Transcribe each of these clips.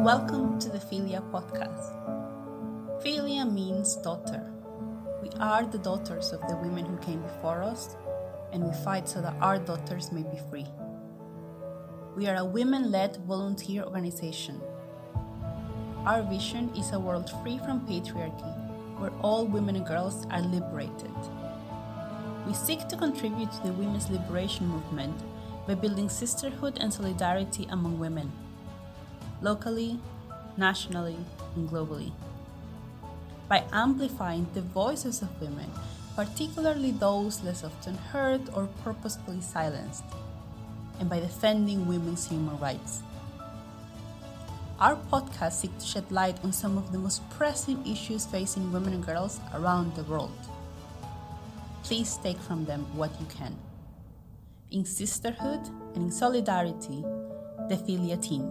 Welcome to the Philia podcast. Philia means daughter. We are the daughters of the women who came before us, and we fight so that our daughters may be free. We are a women-led volunteer organization. Our vision is a world free from patriarchy, where all women and girls are liberated. We seek to contribute to the women's liberation movement by building sisterhood and solidarity among women, locally, nationally, and globally. By amplifying the voices of women, particularly those less often heard or purposefully silenced, and by defending women's human rights. Our podcast seeks to shed light on some of the most pressing issues facing women and girls around the world. Please take from them what you can. In sisterhood and in solidarity, the Philia team.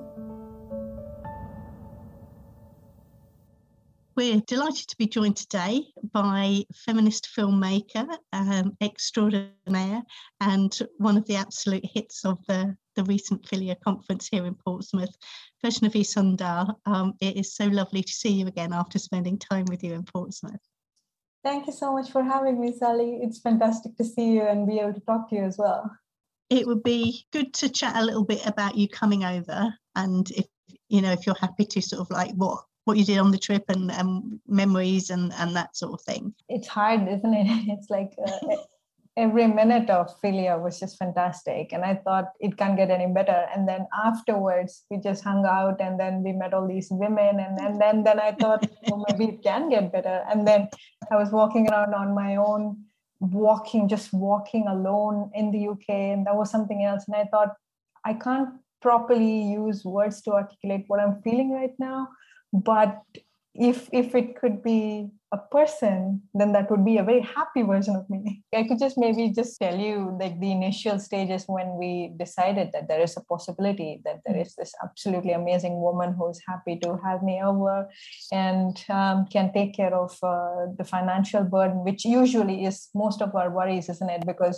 We're delighted to be joined today by feminist filmmaker extraordinaire and one of the absolute hits of the recent Philia conference here in Portsmouth, Vaishnavi Sundar. It is so lovely to see you again after spending time with you in Portsmouth. Thank you so much for having me, Sally. It's fantastic to see you and be able to talk to you as well. It would be good to chat a little bit about you coming over, and if you're happy to sort of like what you did on the trip and memories and that sort of thing. It's hard, isn't it? It's like every minute of Philia was just fantastic. And I thought it can't get any better. And then afterwards, we just hung out and then we met all these women. And then I thought, well, maybe it can get better. And then I was walking around on my own, just walking alone in the UK. And that was something else. And I thought, I can't properly use words to articulate what I'm feeling right now. But if it could be a person, then that would be a very happy version of me. I could maybe tell you like the initial stages when we decided that there is a possibility that there is this absolutely amazing woman who's happy to have me over and can take care of the financial burden, which usually is most of our worries, isn't it? Because,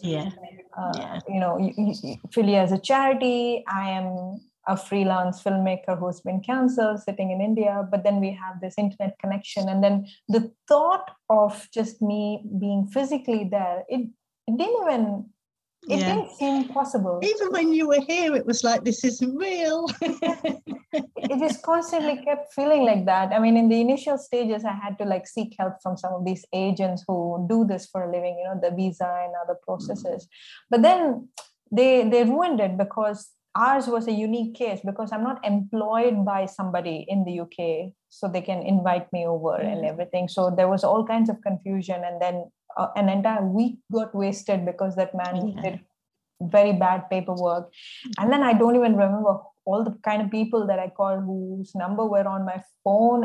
Philia is a charity. I am a freelance filmmaker who's been cancelled sitting in India, but then we have this internet connection. And then the thought of just me being physically there, it didn't seem possible. Even when you were here, it was like, this isn't real. It just constantly kept feeling like that. I mean, in the initial stages, I had to seek help from some of these agents who do this for a living, the visa and other processes. But then they ruined it because ours was a unique case because I'm not employed by somebody in the UK, so they can invite me over and everything. So there was all kinds of confusion. And then an entire week got wasted because that man did very bad paperwork. And then I don't even remember all the kind of people that I called whose numbers were on my phone.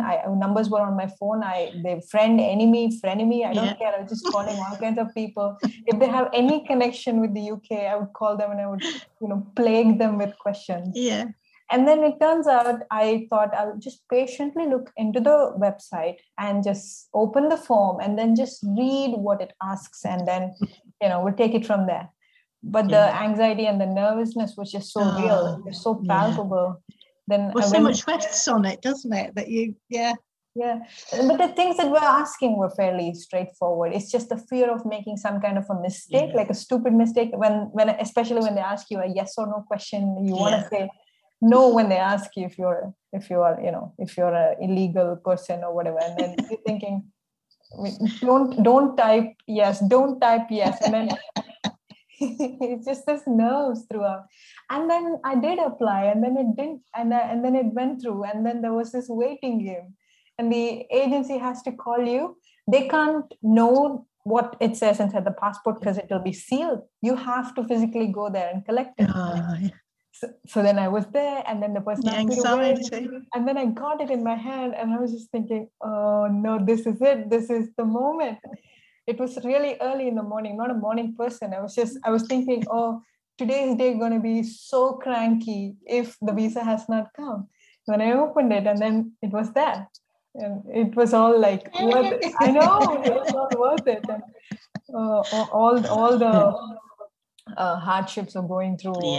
They friend, enemy, frenemy. I don't care. I was just calling all kinds of people. If they have any connection with the UK, I would call them and I would, plague them with questions. Yeah. And then it turns out I thought I'll just patiently look into the website and just open the form and then just read what it asks. And then, we'll take it from there. But the anxiety and the nervousness was just so real, just so palpable. Then so much rests on it, doesn't it? That But the things that we're asking were fairly straightforward. It's just the fear of making some kind of a mistake, like a stupid mistake. When especially when they ask you a yes or no question, you want to say no when they ask you if you're an illegal person or whatever, and then you're thinking, don't type yes, and then. It's just this nerves throughout. And then I did apply and then it didn't, and then it went through, and then there was this waiting game and the agency has to call you. They can't know what it says inside the passport because it will be sealed. You have to physically go there and collect it. So then I was there, and then the person asked me to wait, and then I got it in my hand and I was just thinking, oh no, this is it. This is the moment. It was really early in the morning, not a morning person. I was thinking, oh, today's day going to be so cranky if the visa has not come. When I opened it, and then it was there. And it was all like, I know, it was all worth it. And all the hardships of going through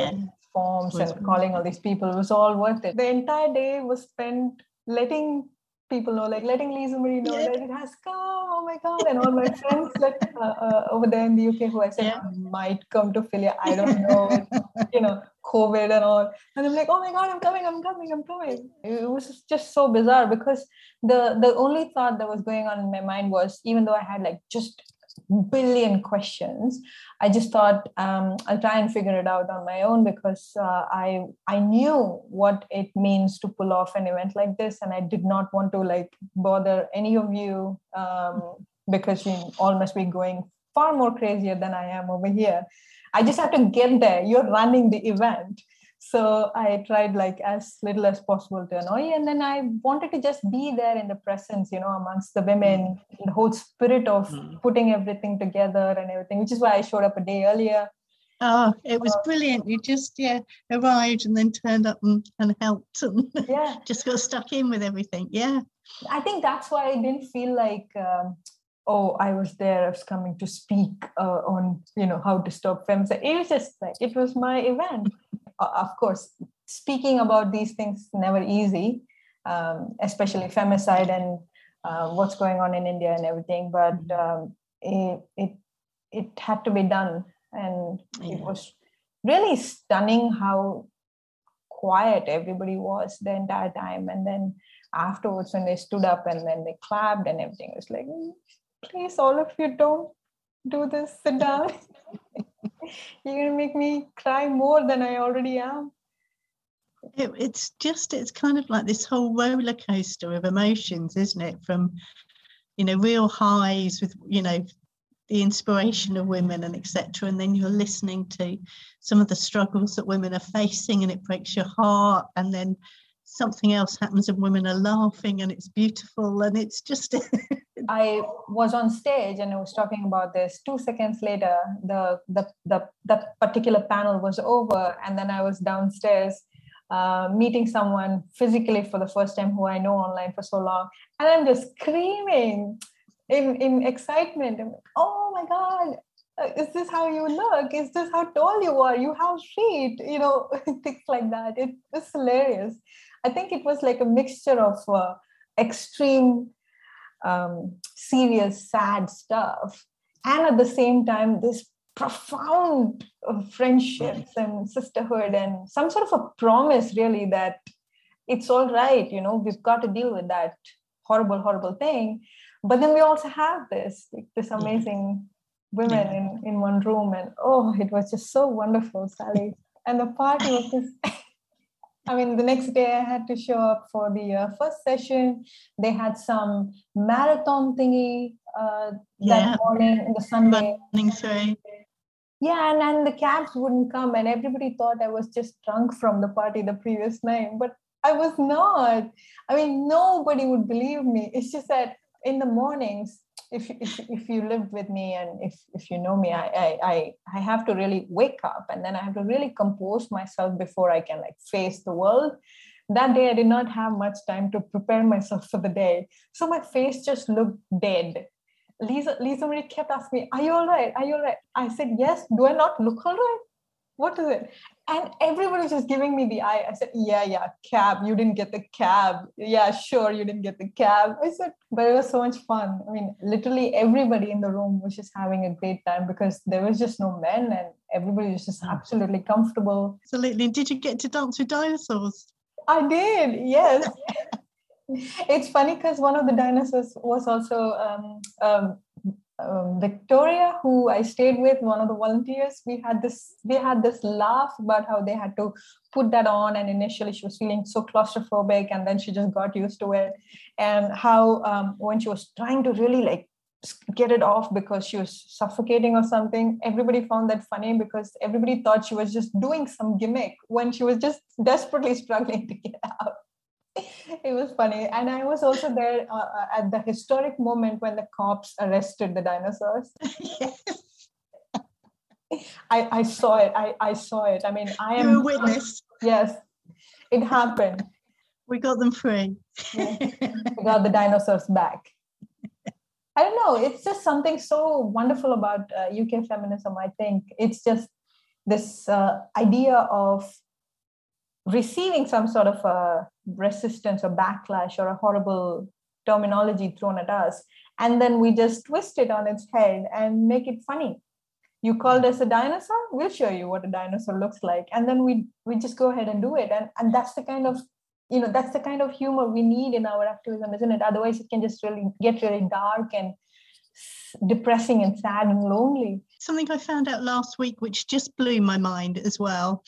forms and calling all these people. It was all worth it. The entire day was spent letting people know, like letting Lisa Marie know that it has come. Oh my God. And all my friends over there in the UK who I said might come to Philia. I don't know, COVID and all. And I'm like, oh my God, I'm coming. It was just so bizarre because the only thought that was going on in my mind was, even though I had like just billion questions, I just thought I'll try and figure it out on my own, because I knew what it means to pull off an event like this, and I did not want to like bother any of you, because you all must be going far more crazier than I am over here. I just have to get there. You're running the event. So I tried like as little as possible to annoy you. And then I wanted to just be there in the presence, amongst the women, the whole spirit of putting everything together and everything, which is why I showed up a day earlier. Oh, it was brilliant. You just, arrived and then turned up and helped and just got stuck in with everything. Yeah. I think that's why I didn't feel like, I was there, I was coming to speak on, how to stop femicide. It was just like, it was my event. Of course, speaking about these things is never easy, especially femicide and what's going on in India and everything. But it had to be done, and it was really stunning how quiet everybody was the entire time. And then afterwards, when they stood up and then they clapped and everything, it was like, please, all of you, don't do this. Sit down. You're going to make me cry more than I already am. It's kind of like this whole roller coaster of emotions, isn't it? From, real highs with, the inspiration of women and etc. And then you're listening to some of the struggles that women are facing and it breaks your heart. And then something else happens and women are laughing and it's beautiful. And it's just... I was on stage and I was talking about this. 2 seconds later, the particular panel was over, and then I was downstairs meeting someone physically for the first time who I know online for so long, and I'm just screaming in excitement. I'm like, oh my God, is this how you look? Is this how tall you are? You have feet, things like that. It was hilarious. I think it was like a mixture of extreme serious, sad stuff, and at the same time this profound friendships and sisterhood and some sort of a promise, really, that it's all right, we've got to deal with that horrible thing, but then we also have this amazing women in one room, and it was just so wonderful, Sally. And the party was just the next day I had to show up for the first session. They had some marathon thingy that morning, the Sunday. Yeah, and the cabs wouldn't come, and everybody thought I was just drunk from the party the previous night, but I was not. Nobody would believe me. It's just that in the mornings, if you lived with me and if you know me, I have to really wake up, and then I have to really compose myself before I can face the world. That day I did not have much time to prepare myself for the day, so my face just looked dead. Lisa Marie kept asking me, are you all right? I said, yes. Do I not look all right? What is it? And everybody was just giving me the eye. I said, yeah, cab. You didn't get the cab. Yeah, sure, you didn't get the cab. I said, but it was so much fun. Literally everybody in the room was just having a great time because there was just no men and everybody was just absolutely comfortable. Absolutely. Did you get to dance with dinosaurs? I did, yes. It's funny because one of the dinosaurs was also Victoria, who I stayed with, one of the volunteers. They had this laugh about how they had to put that on, and initially she was feeling so claustrophobic, and then she just got used to it. And how when she was trying to really get it off because she was suffocating or something, everybody found that funny because everybody thought she was just doing some gimmick when she was just desperately struggling to get out. It was funny. And I was also there at the historic moment when the cops arrested the dinosaurs. Yes. I saw it. I saw it. I am You're a witness. Yes, it happened. We got them free. Yes. We got the dinosaurs back. I don't know. It's just something so wonderful about UK feminism, I think. It's just this idea of receiving some sort of a resistance or backlash or a horrible terminology thrown at us, and then we just twist it on its head and make it funny. You called us a dinosaur, we'll show you what a dinosaur looks like, and then we just go ahead and do it. And that's the kind of, that's the kind of humor we need in our activism, isn't it? Otherwise it can just really get really dark and depressing and sad and lonely. Something I found out last week, which just blew my mind as well,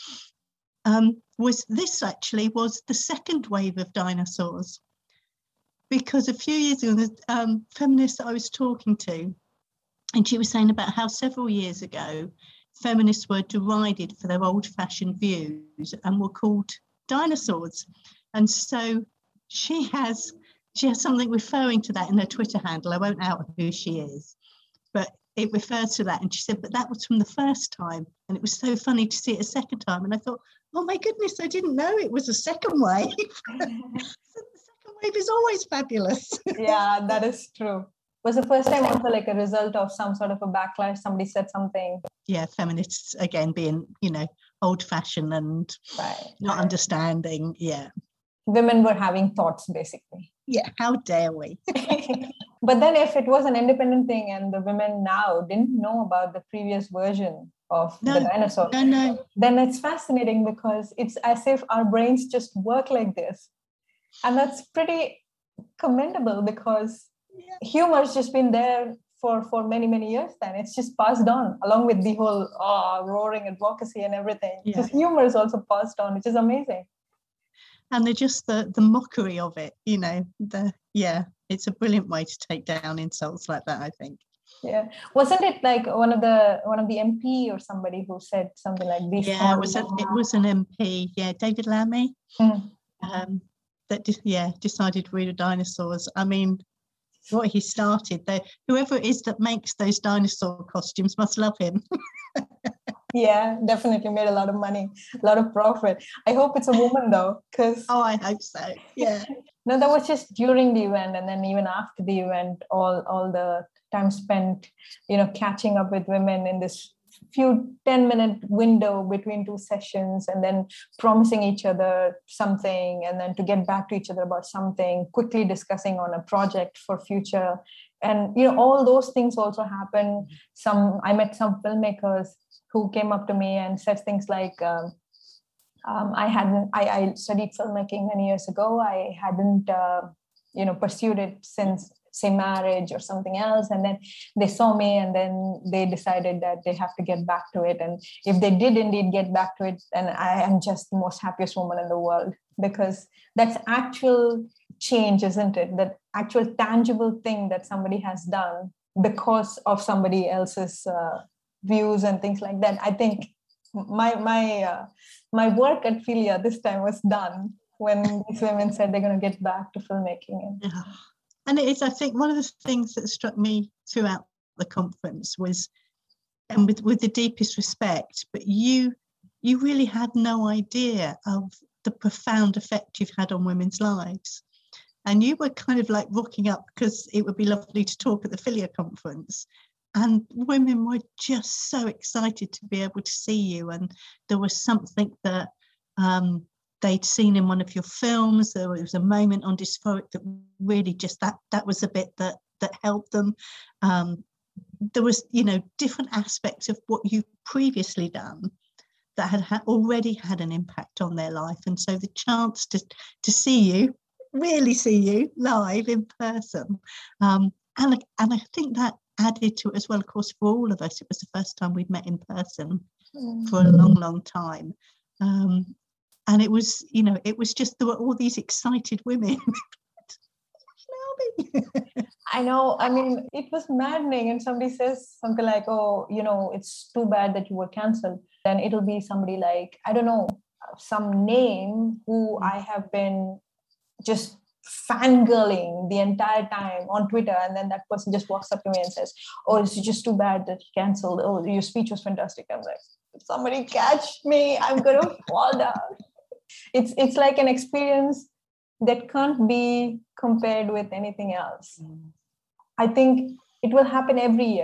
was the second wave of dinosaurs. Because a few years ago, the feminist that I was talking to, and she was saying about how several years ago, feminists were derided for their old-fashioned views and were called dinosaurs. And so she has something referring to that in her Twitter handle. I won't out who she is, but it refers to that. And she said, but that was from the first time. And it was so funny to see it a second time. And I thought, oh my goodness, I didn't know it was a second wave. The second wave is always fabulous. Yeah, that is true. Was the first time also like a result of some sort of a backlash? Somebody said something. Yeah, feminists again being, old-fashioned and not understanding. Yeah. Women were having thoughts, basically. Yeah, how dare we? But then if it was an independent thing and the women now didn't know about the previous version of the dinosaur, then it's fascinating because it's as if our brains just work like this. And that's pretty commendable because humor's just been there for many, many years then. It's just passed on along with the whole roaring advocacy and everything. Yeah. Just humor is also passed on, which is amazing. And they're just the mockery of it, it's a brilliant way to take down insults like that, I think. Yeah. Wasn't it like one of the MP or somebody who said something like this? Yeah, it was an MP, David Lammy, that decided we were dinosaurs. I mean, what he started, whoever it is that makes those dinosaur costumes must love him. Yeah, definitely made a lot of money, a lot of profit. I hope it's a woman though, because I hope so. Yeah. No, that was just during the event, and then even after the event, all the time spent, catching up with women in this few 10-minute window between two sessions, and then promising each other something, and then to get back to each other about something, quickly discussing on a project for future. And all those things also happen. I met some filmmakers who came up to me and said things like, I studied filmmaking many years ago. I hadn't, pursued it since, say, marriage or something else. And then they saw me, and then they decided that they have to get back to it. And if they did indeed get back to it, then I am just the most happiest woman in the world, because that's actual change, isn't it? That actual tangible thing that somebody has done because of somebody else's views and things like that. I think my work at Philia this time was done when these women said they're going to get back to filmmaking. And it is, I think, one of the things that struck me throughout the conference was, and with the deepest respect, but you really had no idea of the profound effect you've had on women's lives. And you were kind of like rocking up because it would be lovely to talk at the Philia conference. And women were just so excited to be able to see you. And there was something that they'd seen in one of your films. There was a moment on Dysphoric that really just that was a bit that helped them. There was, different aspects of what you've previously done that had already had an impact on their life. And so the chance to really see you live in person. And I think that added to it as well. Of course, for all of us, it was the first time we'd met in person for a long, long time. And it was, it was just, there were all these excited women. I know. I mean, it was maddening. And somebody says something like, oh, it's too bad that you were cancelled. Then it'll be somebody like, I don't know, some name who I have been just fangirling the entire time on Twitter, and then that person just walks up to me and says, oh, it's just too bad that you cancelled. Oh, your speech was fantastic. I'm like, somebody catch me, I'm gonna fall down. It's like an experience that can't be compared with anything else. I think it will happen every year,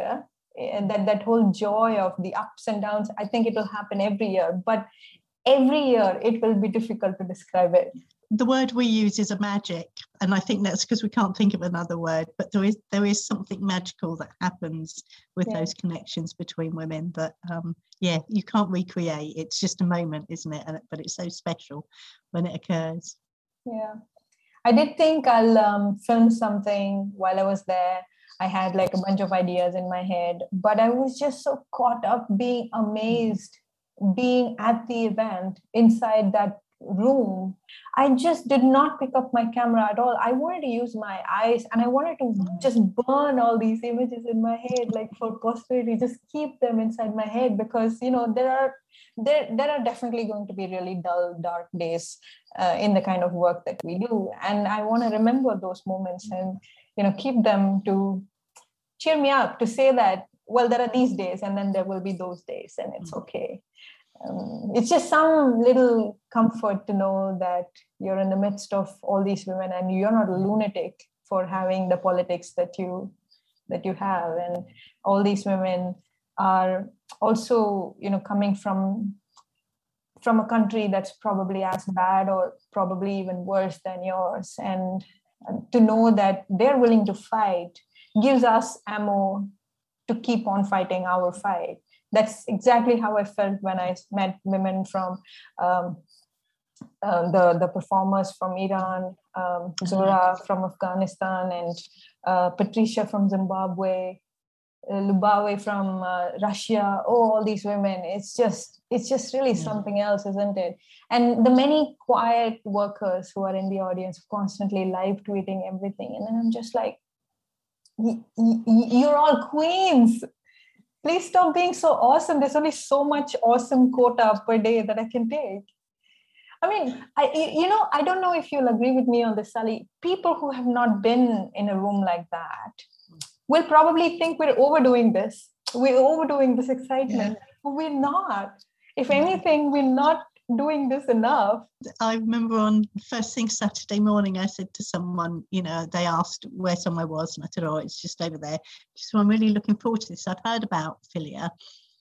that whole joy of the ups and downs. I think it will happen every year, but every year it will be difficult to describe it. The word we use is a magic, and I think that's because we can't think of another word, but there is something magical that happens with those connections between women that you can't recreate. It's just a moment, isn't it? But it's so special when it occurs. Yeah, I did think I'll film something while I was there. I had like a bunch of ideas in my head, but I was just so caught up being amazed, being at the event inside that room. I just did not pick up my camera at all. I wanted to use my eyes, and I wanted to just burn all these images in my head, like for posterity, just keep them inside my head, because there are definitely going to be really dull, dark days in the kind of work that we do, and I want to remember those moments and keep them to cheer me up, to say that, well, there are these days and then there will be those days, and it's okay. It's just some little comfort to know that you're in the midst of all these women and you're not a lunatic for having the politics that you have. And all these women are also, coming from a country that's probably as bad or probably even worse than yours. And to know that they're willing to fight gives us ammo to keep on fighting our fight. That's exactly how I felt when I met women from the performers from Iran, Zora from Afghanistan, and Patricia from Zimbabwe, Lubawe from Russia. Oh, all these women. It's just really something else, isn't it? And the many quiet workers who are in the audience, constantly live tweeting everything. And then I'm just like, you're all queens. Please stop being so awesome. There's only so much awesome quota per day that I can take. I mean, I don't know if you'll agree with me on this, Sally. People who have not been in a room like that will probably think we're overdoing this. We're overdoing this excitement. But we're not. If anything, we're not doing this enough. I remember on first thing Saturday morning, I said to someone, they asked where somewhere was, and I said, oh, it's just over there. So I'm really looking forward to this. I'd heard about Philia.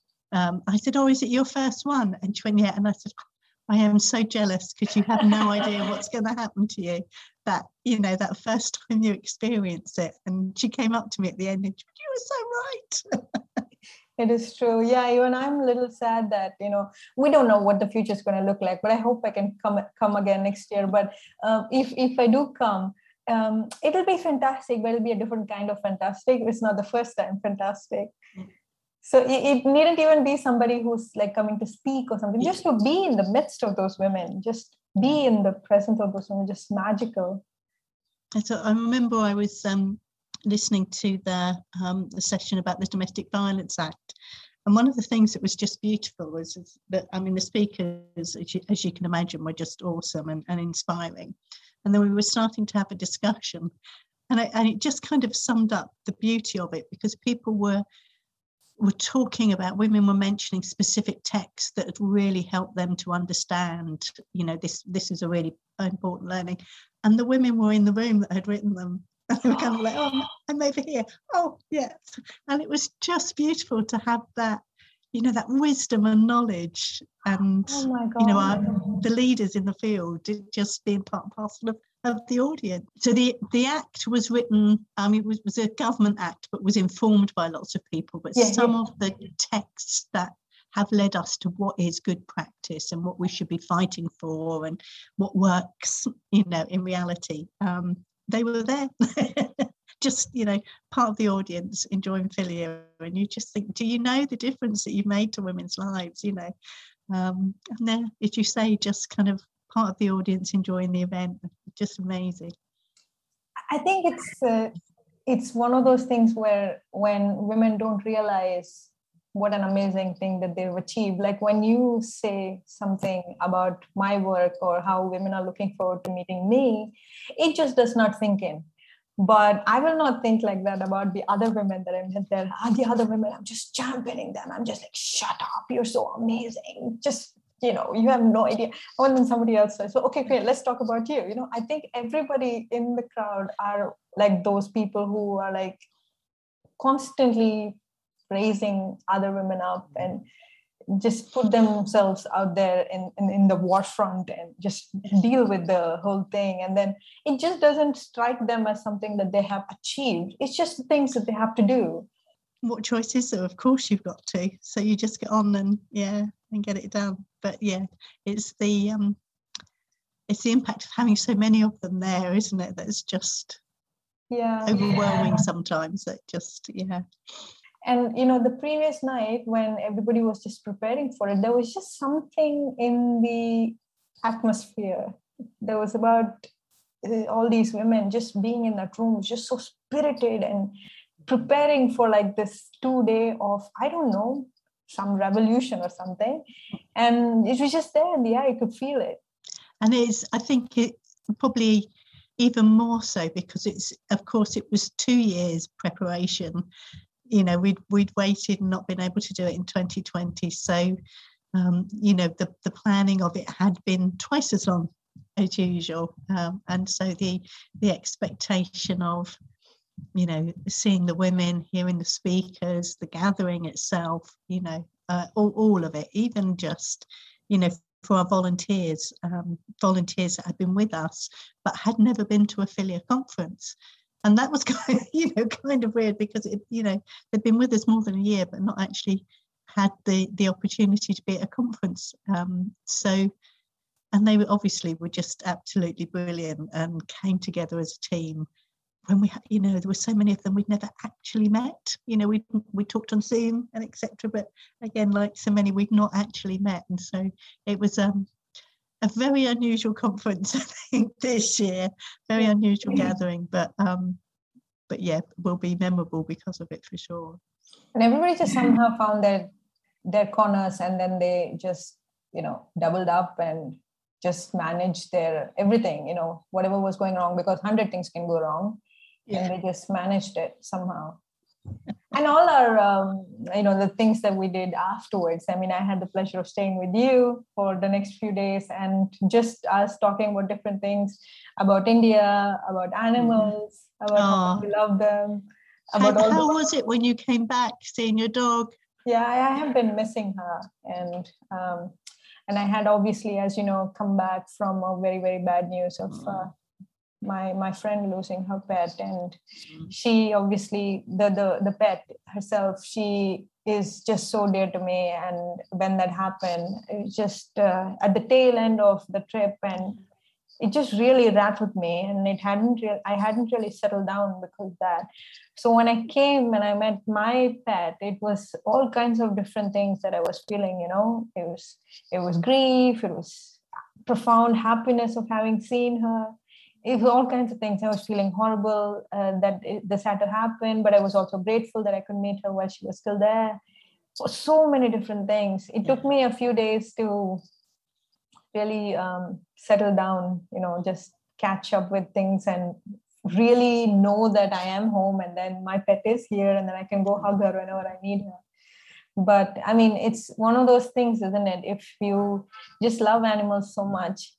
I said, oh, is it your first one? And she went, yeah. And I said, I am so jealous, because you have no idea what's going to happen to you, that, that first time you experience it. And she came up to me at the end and she went, you were so right. It is true. Yeah, even I'm a little sad that, we don't know what the future is going to look like, but I hope I can come again next year. But if I do come, it'll be fantastic, but it'll be a different kind of fantastic. It's not the first time fantastic. So it needn't even be somebody who's like coming to speak or something, just to be in the midst of those women, just be in the presence of those women, just magical. And so I remember I was listening to the session about the Domestic Violence Act, and one of the things that was just beautiful was that, the speakers, as you can imagine, were just awesome and inspiring, and then we were starting to have a discussion, and it just kind of summed up the beauty of it, because people were talking about, women were mentioning specific texts that had really helped them to understand, this is a really important learning, and the women were in the room that had written them. And they were kind of like, oh, I'm over here. Oh, yes. And it was just beautiful to have that, that wisdom and knowledge, and, the leaders in the field just being part and parcel of the audience. So the act was written, it was a government act, but was informed by lots of people. But some of the texts that have led us to what is good practice and what we should be fighting for and what works, in reality, they were there, just, part of the audience enjoying Philia. And you just think, do you know the difference that you've made to women's lives, and then, as you say, just kind of part of the audience enjoying the event. Just amazing. I think it's one of those things where when women don't realize what an amazing thing that they've achieved. Like when you say something about my work or how women are looking forward to meeting me, it just does not sink in. But I will not think like that about the other women that I met there. The other women, I'm just championing them. I'm just like, shut up, you're so amazing. Just, you have no idea. And then somebody else says, so, okay, great, let's talk about you. I think everybody in the crowd are like those people who are like constantly raising other women up and just put themselves out there in the war front and just deal with the whole thing. And then it just doesn't strike them as something that they have achieved. It's just the things that they have to do. What choice is there? Of course you've got to. So you just get on and get it done. But yeah, it's the impact of having so many of them there, isn't it? That's just overwhelming sometimes. That just And the previous night when everybody was just preparing for it, there was just something in the atmosphere. There was about all these women just being in that room, just so spirited and preparing for like this 2 day of, I don't know, some revolution or something. And it was just there in the air. You could feel it. And I think it probably even more so because it was 2 years preparation. We'd waited and not been able to do it in 2020. So, the planning of it had been twice as long as usual. And so the expectation of, seeing the women, hearing the speakers, the gathering itself, all of it, even just, for our volunteers that had been with us, but had never been to a Filia conference. And that was kind of weird because they'd been with us more than a year, but not actually had the opportunity to be at a conference. And they were just absolutely brilliant and came together as a team. When there were so many of them we'd never actually met. We talked on Zoom and etc. But again, like so many, we'd not actually met, and so it was a very unusual conference, I think, this year. Very unusual gathering, but yeah, will be memorable because of it for sure. And everybody just somehow found their corners, and then they just doubled up and just managed their everything. Whatever was going wrong, because 100 things can go wrong. Yeah. And they just managed it somehow. And all our, the things that we did afterwards. I mean, I had the pleasure of staying with you for the next few days and just us talking about different things, about India, about animals, about how we love them. How was it when you came back, seeing your dog? Yeah, I have been missing her. And I had obviously, as you know, come back from a very, very bad news of my friend losing her pet, and she obviously the pet herself, she is just so dear to me. And when that happened, it was just at the tail end of the trip, and it just really rattled me, and I hadn't really settled down because of that. So when I came and I met my pet, it was all kinds of different things that I was feeling. It was grief, it was profound happiness of having seen her. It was all kinds of things. I was feeling horrible that this had to happen, but I was also grateful that I could meet her while she was still there. So many different things. It took me a few days to really settle down, just catch up with things and really know that I am home, and then my pet is here, and then I can go hug her whenever I need her. But I mean, it's one of those things, isn't it? If you just love animals so much,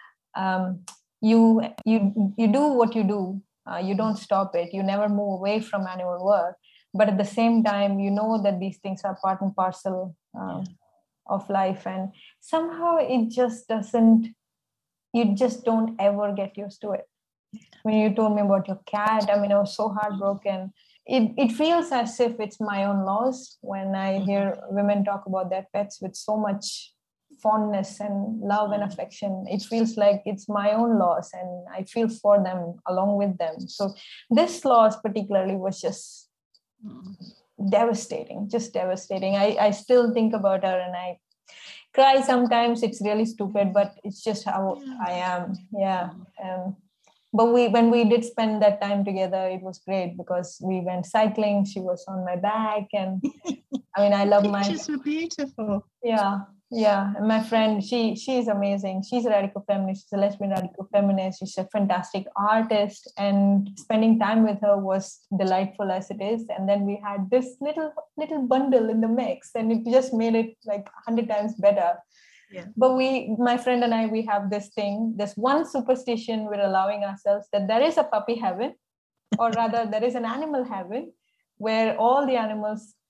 you do what you do. You don't stop it. You never move away from animal work. But at the same time, you know that these things are part and parcel of life. And somehow it just doesn't, you just don't ever get used to it. When you told me about your cat, I mean, I was so heartbroken. It feels as if it's my own loss when I hear women talk about their pets with so much fondness and love and affection. It feels like it's my own loss, and I feel for them along with them. So this loss particularly was just devastating, just devastating. I still think about her and I cry sometimes. It's really stupid, but it's just how I am. Yeah. But when we did spend that time together, it was great because we went cycling. She was on my back, and I mean, I love my pictures were beautiful. Yeah, and my friend, she is amazing. She's a radical feminist. She's a lesbian radical feminist. She's a fantastic artist, and spending time with her was delightful as it is. And then we had this little bundle in the mix, and it just made it like 100 times better. Yeah. But my friend and I, we have this one superstition we're allowing ourselves, that there is a puppy heaven, or rather there is an animal heaven, where all the animals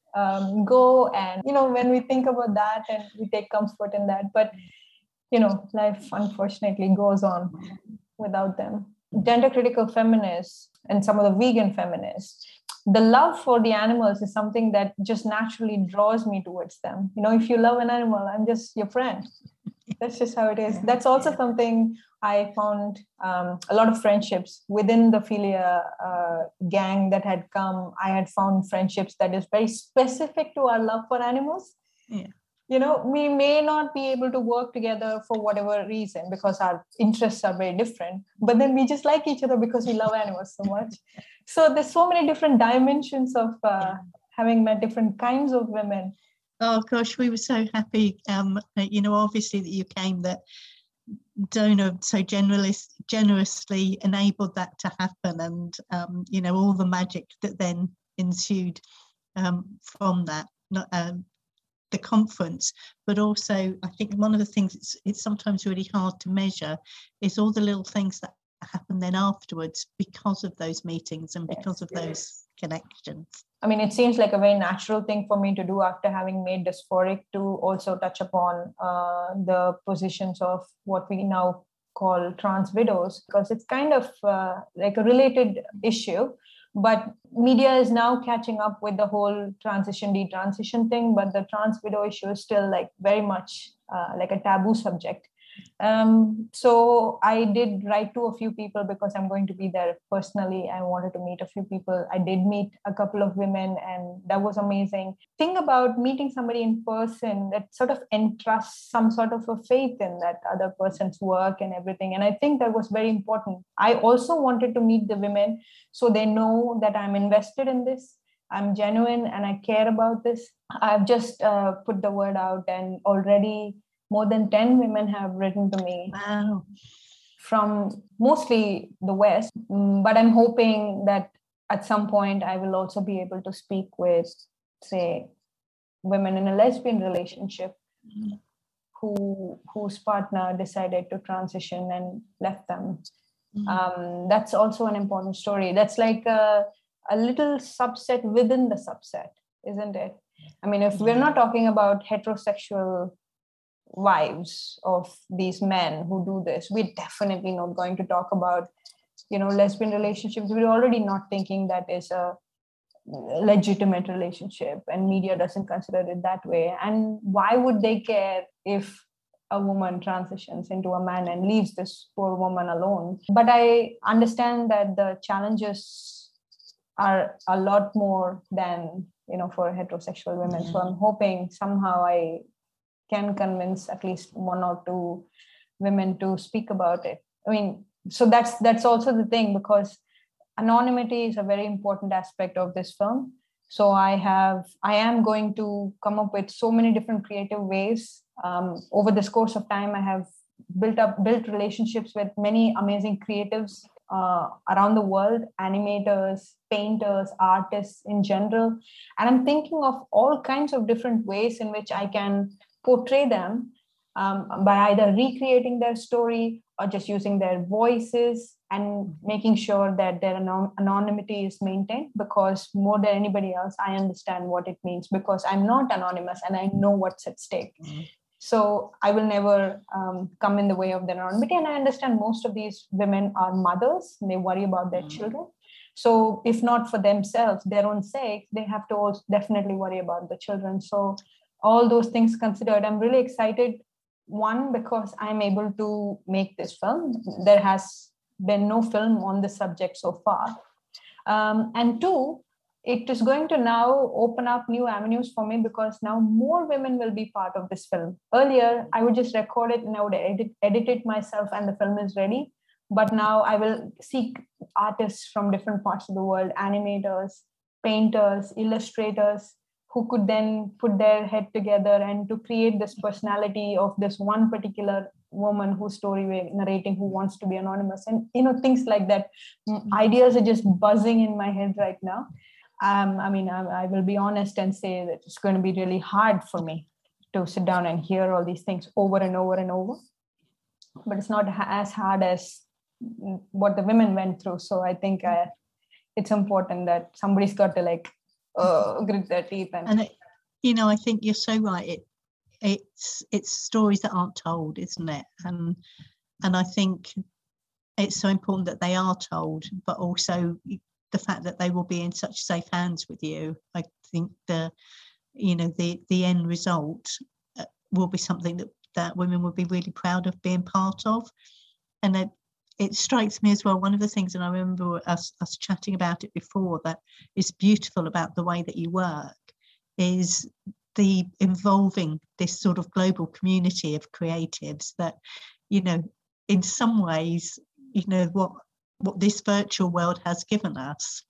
go. And, when we think about that and we take comfort in that, but, life unfortunately goes on without them. Gender critical feminists and some of the vegan feminists, the love for the animals is something that just naturally draws me towards them. If you love an animal, I'm just your friend. That's just how it is. That's also something I found a lot of friendships within the Philia gang that had come. I had found friendships that is very specific to our love for animals. Yeah. We may not be able to work together for whatever reason because our interests are very different, but then we just like each other because we love animals so much. So there's so many different dimensions of having met different kinds of women. Oh gosh, we were so happy, obviously that you came, that Dona so generously enabled that to happen, and all the magic that then ensued from that, the conference. But also, I think one of the things it's sometimes really hard to measure is all the little things that happen then afterwards because of those meetings and because of those connections. I mean, it seems like a very natural thing for me to do after having made Dysphoric, to also touch upon the positions of what we now call trans widows, because it's kind of like a related issue. But media is now catching up with the whole transition, detransition thing, but the trans widow issue is still like very much like a taboo subject. So I did write to a few people because I'm going to be there personally. I wanted to meet a few people. I did meet a couple of women, and that was amazing. Thing about meeting somebody in person that sort of entrusts some sort of a faith in that other person's work and everything. And I think that was very important. I also wanted to meet the women so they know that I'm invested in this. I'm genuine and I care about this. I've just put the word out, and already more than 10 women have written to me. Wow. From mostly the West. But I'm hoping that at some point I will also be able to speak with, say, women in a lesbian relationship whose partner decided to transition and left them. That's also an important story. That's like a little subset within the subset, isn't it? I mean, if we're not talking about heterosexual wives of these men who do this, we're definitely not going to talk about, lesbian relationships. We're already not thinking that is a legitimate relationship, and media doesn't consider it that way. And why would they care if a woman transitions into a man and leaves this poor woman alone? But I understand that the challenges are a lot more than, for heterosexual women. So I'm hoping somehow I can convince at least one or two women to speak about it. I mean, so that's also the thing, because anonymity is a very important aspect of this film. So I am going to come up with so many different creative ways. Over this course of time, I have built relationships with many amazing creatives around the world, animators, painters, artists in general. And I'm thinking of all kinds of different ways in which I can portray them by either recreating their story or just using their voices and making sure that their anonymity is maintained, because more than anybody else, I understand what it means, because I'm not anonymous and I know what's at stake. So I will never come in the way of their anonymity. And I understand most of these women are mothers and they worry about their children. So if not for themselves, their own sake, they have to also definitely worry about the children. So all those things considered, I'm really excited. One, because I'm able to make this film. There has been no film on this subject so far. And two, it is going to now open up new avenues for me, because now more women will be part of this film. Earlier, I would just record it and I would edit it myself and the film is ready. But now I will seek artists from different parts of the world, animators, painters, illustrators, who could then put their head together and to create this personality of this one particular woman whose story we're narrating, who wants to be anonymous, and things like that. Ideas are just buzzing in my head right now. I will be honest and say that it's going to be really hard for me to sit down and hear all these things over and over and over, but it's not as hard as what the women went through. So I think it's important that somebody's got to grit their teeth. And I think you're so right. It's stories that aren't told, isn't it? And I think it's so important that they are told, but also the fact that they will be in such safe hands with you. I think the end result will be something that women will be really proud of being part of. And it strikes me as well, one of the things, and I remember us chatting about it before, that is beautiful about the way that you work is the involving this sort of global community of creatives that, in some ways, what this virtual world has given us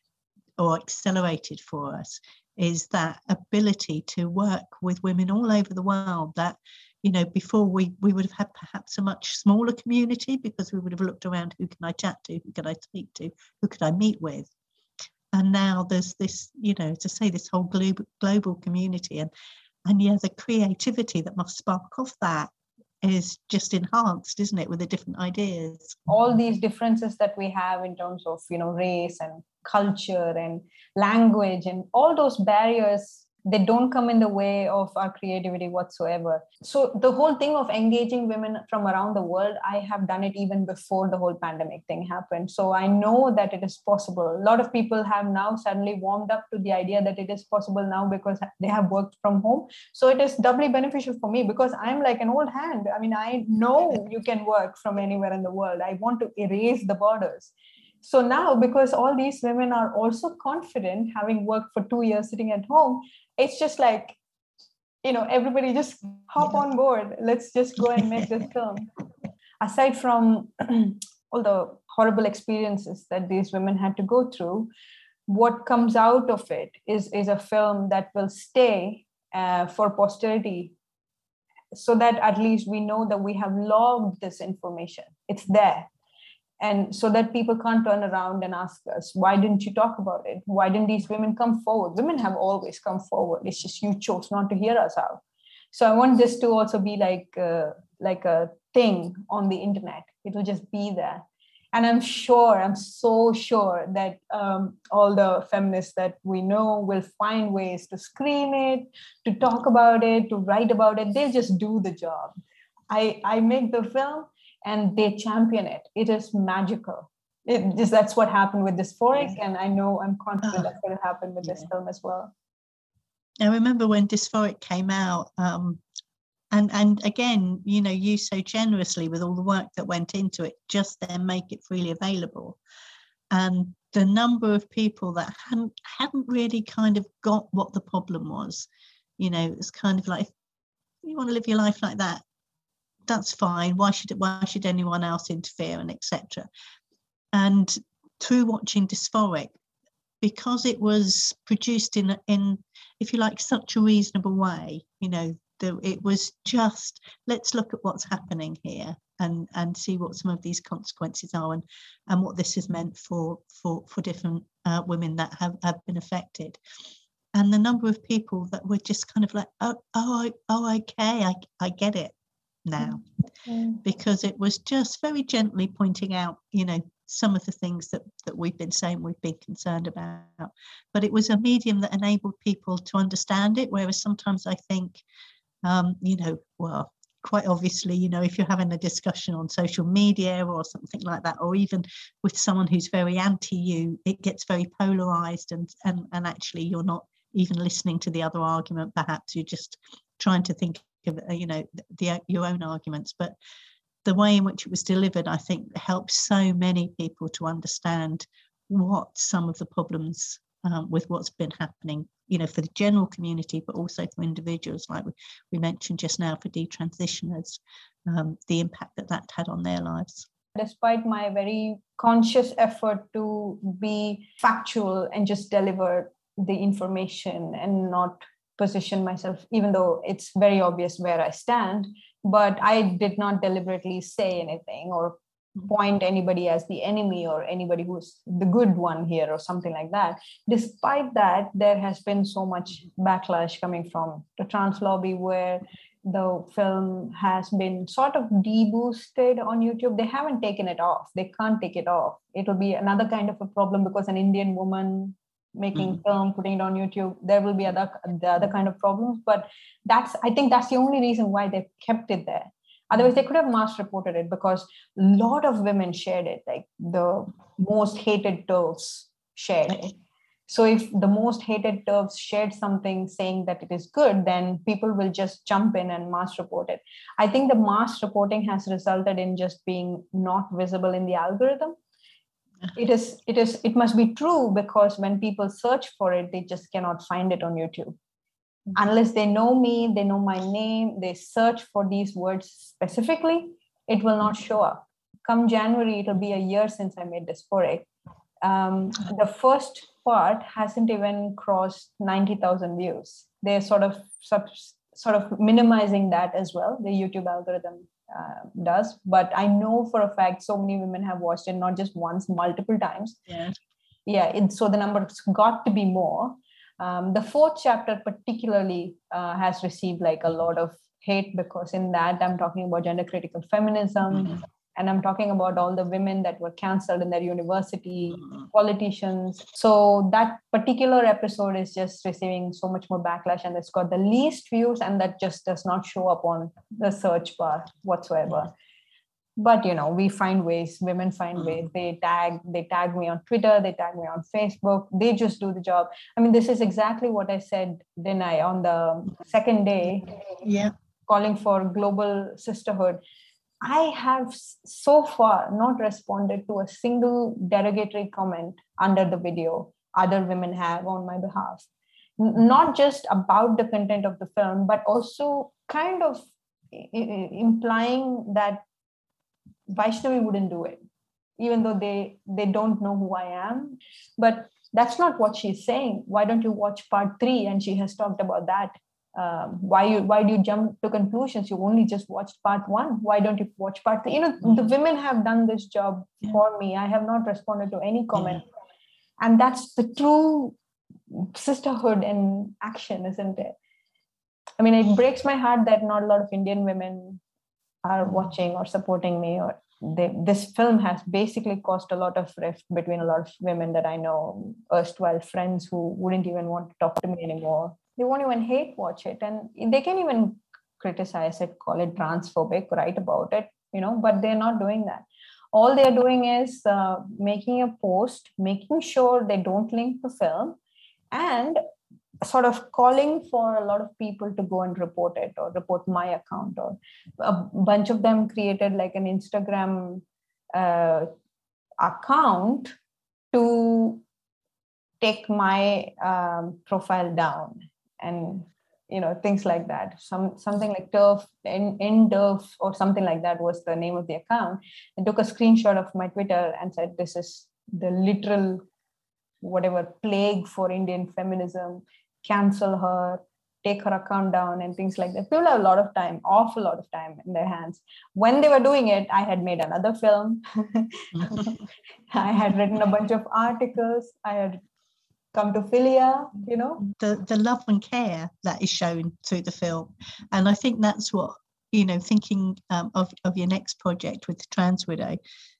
or accelerated for us is that ability to work with women all over the world that, before we would have had perhaps a much smaller community because we would have looked around, who can I chat to, who can I speak to, who could I meet with? And now there's this, to say this whole global community and the creativity that must spark off that is just enhanced, isn't it, with the different ideas. All these differences that we have in terms of, race and culture and language and all those barriers, they don't come in the way of our creativity whatsoever. So the whole thing of engaging women from around the world, I have done it even before the whole pandemic thing happened. So I know that it is possible. A lot of people have now suddenly warmed up to the idea that it is possible now because they have worked from home. So it is doubly beneficial for me because I'm like an old hand. I mean, I know you can work from anywhere in the world. I want to erase the borders. So now, because all these women are also confident, having worked for 2 years sitting at home, it's just like, everybody just hop on board. Let's just go and make this film. Aside from all the horrible experiences that these women had to go through, what comes out of it is a film that will stay for posterity, so that at least we know that we have logged this information. It's there. And so that people can't turn around and ask us, why didn't you talk about it? Why didn't these women come forward? Women have always come forward. It's just you chose not to hear us out. So I want this to also be like a thing on the internet. It will just be there. And I'm so sure that all the feminists that we know will find ways to screen it, to talk about it, to write about it. They'll just do the job. I make the film, and they champion it. It is magical. That's what happened with Dysphoric, and I'm confident that's going to happen with this film as well. I remember when Dysphoric came out, and again, you so generously with all the work that went into it, just then make it freely available. And the number of people that hadn't really kind of got what the problem was, it's kind of like, if you want to live your life like that, that's fine. Why should anyone else interfere, and etc. And through watching Dysphoric, because it was produced in if you like, such a reasonable way, it was just, let's look at what's happening here and see what some of these consequences are and what this has meant for different women that have been affected. And the number of people that were just kind of like, okay, I get it now, because it was just very gently pointing out, some of the things that we've been saying we've been concerned about, but it was a medium that enabled people to understand it, whereas sometimes I think, well, quite obviously, if you're having a discussion on social media or something like that, or even with someone who's very anti you, it gets very polarized and actually you're not even listening to the other argument. Perhaps you're just trying to think of, your own arguments. But the way in which it was delivered, I think, helps so many people to understand what some of the problems with what's been happening, for the general community, but also for individuals, like we mentioned just now, for detransitioners, the impact that had on their lives. Despite my very conscious effort to be factual and just deliver the information and not position myself, even though it's very obvious where I stand, but I did not deliberately say anything or point anybody as the enemy or anybody who's the good one here or something like that. Despite that, there has been so much backlash coming from the trans lobby, where the film has been sort of deboosted on YouTube. They haven't taken it off. They can't take it off. It will be another kind of a problem because an Indian woman making film, putting it on YouTube. There will be the other kind of problems, but I think that's the only reason why they've kept it there. Otherwise, they could have mass reported it, because a lot of women shared it, like the most hated TERFs shared it. So if the most hated TERFs shared something saying that it is good, then people will just jump in and mass report it. I think the mass reporting has resulted in just being not visible in the algorithm. It must be true, because when people search for it, they just cannot find it on YouTube. Unless they know me, they know my name, they search for these words specifically, it will not show up. Come January, it'll be a year since I made this foray. The first part hasn't even crossed 90,000 views. They're sort of minimizing that as well. The YouTube algorithm does, but I know for a fact so many women have watched it, not just once, multiple times. So the number's got to be more. The fourth chapter particularly has received like a lot of hate, because in that I'm talking about gender critical feminism, and I'm talking about all the women that were canceled in their university, politicians. So that particular episode is just receiving so much more backlash, and it's got the least views, and that just does not show up on the search bar whatsoever. But we find ways, women find ways. They tag me on Twitter, they tag me on Facebook, they just do the job. I mean, this is exactly what I said, didn't I, on the second day, calling for global sisterhood. I have so far not responded to a single derogatory comment under the video other women have on my behalf. Not just about the content of the film, but also kind of implying that Vaishnavi wouldn't do it, even though they don't know who I am. But that's not what she's saying. Why don't you watch part 3? And she has talked about that. Why do you jump to conclusions? You only just watched part 1. Why don't you watch part 3? The women have done this job for me. I have not responded to any comment. And that's the true sisterhood in action, isn't it? I mean, it breaks my heart that not a lot of Indian women are watching or supporting me, or this film has basically caused a lot of rift between a lot of women that I know, erstwhile friends who wouldn't even want to talk to me anymore. They won't even hate watch it, and they can even criticize it, call it transphobic, write about it, but they're not doing that. All they're doing is making a post, making sure they don't link the film, and sort of calling for a lot of people to go and report it, or report my account. Or a bunch of them created like an Instagram account to take my profile down, and things like that. Something like TERF, in TERF or something like that was the name of the account. They took a screenshot of my Twitter and said, this is the literal whatever plague for Indian feminism, cancel her, take her account down, and things like that. People have awful lot of time in their hands. When they were doing it, I had made another film. I had written a bunch of articles. I had come to Philia, The love and care that is shown through the film. And I think that's what, thinking of your next project with the Trans Widow,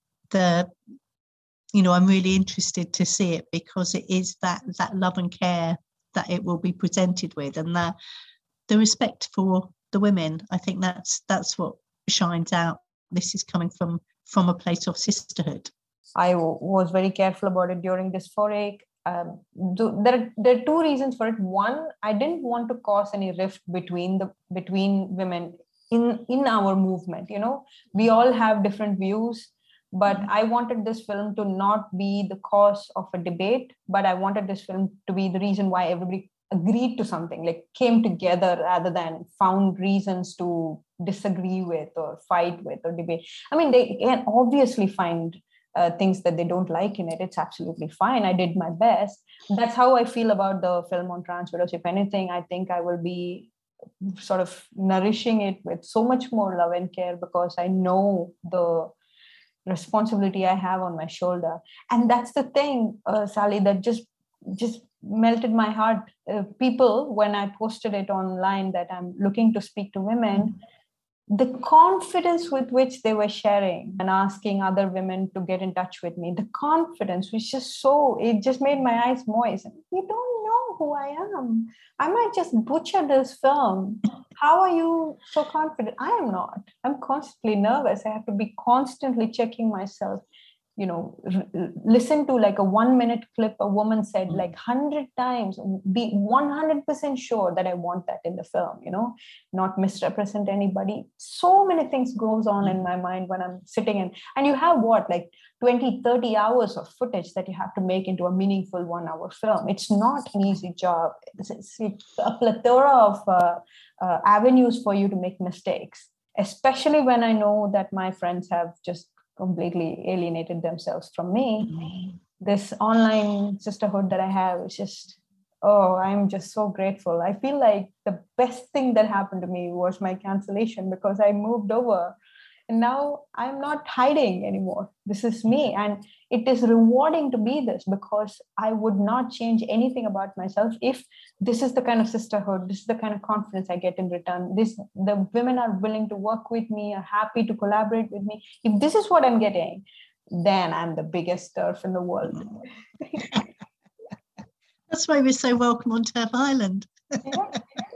I'm really interested to see it, because it is that love and care that it will be presented with, and the respect for the women. I think that's what shines out. This is coming from a place of sisterhood. I was very careful about it during this foray. There are two reasons for it. One, I didn't want to cause any rift between women in our movement. We all have different views, but I wanted this film to not be the cause of a debate, but I wanted this film to be the reason why everybody agreed to something, like came together rather than found reasons to disagree with or fight with or debate. I mean, they can obviously find things that they don't like in it. It's absolutely fine. I did my best. That's how I feel about the film on trans widows. If anything, I think I will be sort of nourishing it with so much more love and care, because I know the responsibility I have on my shoulder. And that's the thing, Sally, that just melted my heart. People, when I posted it online that I'm looking to speak to women, the confidence with which they were sharing and asking other women to get in touch with me, the confidence was just so, it just made my eyes moist. You don't know who I am. I might just butcher this film. How are you so confident? I am not. I'm constantly nervous. I have to be constantly checking myself. Listen to like a 1 minute clip a woman said like 100 times, be 100% sure that I want that in the film, not misrepresent anybody. So many things goes on in my mind when I'm sitting in, and you have like 20-30 hours of footage that you have to make into a meaningful 1 hour film. It's not an easy job. It's a plethora of avenues for you to make mistakes, especially when I know that my friends have just completely alienated themselves from me. This online sisterhood that I have is just, I'm just so grateful. I feel like the best thing that happened to me was my cancellation, because I moved over and now I'm not hiding anymore. This is me. And it is rewarding to be this, because I would not change anything about myself if this is the kind of sisterhood, this is the kind of confidence I get in return. The women are willing to work with me, are happy to collaborate with me. If this is what I'm getting, then I'm the biggest TERF in the world. That's why we're so welcome on TERF Island. Yeah.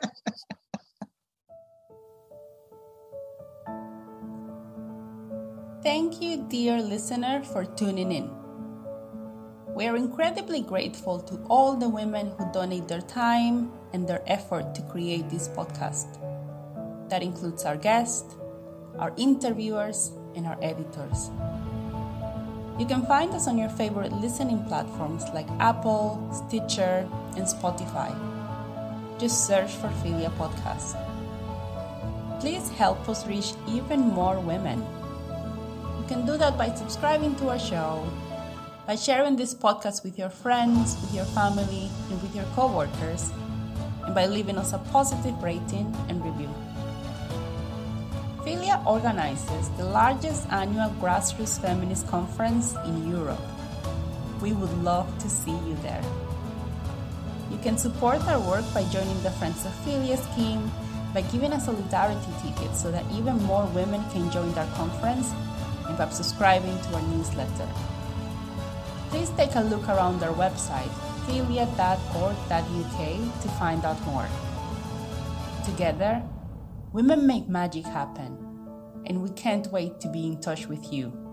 Thank you, dear listener, for tuning in. We are incredibly grateful to all the women who donate their time and their effort to create this podcast. That includes our guests, our interviewers, and our editors. You can find us on your favorite listening platforms like Apple, Stitcher, and Spotify. Just search for Philia Podcast. Please help us reach even more women. You can do that by subscribing to our show, by sharing this podcast with your friends, with your family, and with your coworkers, and by leaving us a positive rating and review. Philia organizes the largest annual grassroots feminist conference in Europe. We would love to see you there. You can support our work by joining the Friends of Philia scheme, by giving a solidarity ticket so that even more women can join our conference, and by subscribing to our newsletter. Please take a look around our website, philia.org.uk, to find out more. Together, women make magic happen, and we can't wait to be in touch with you.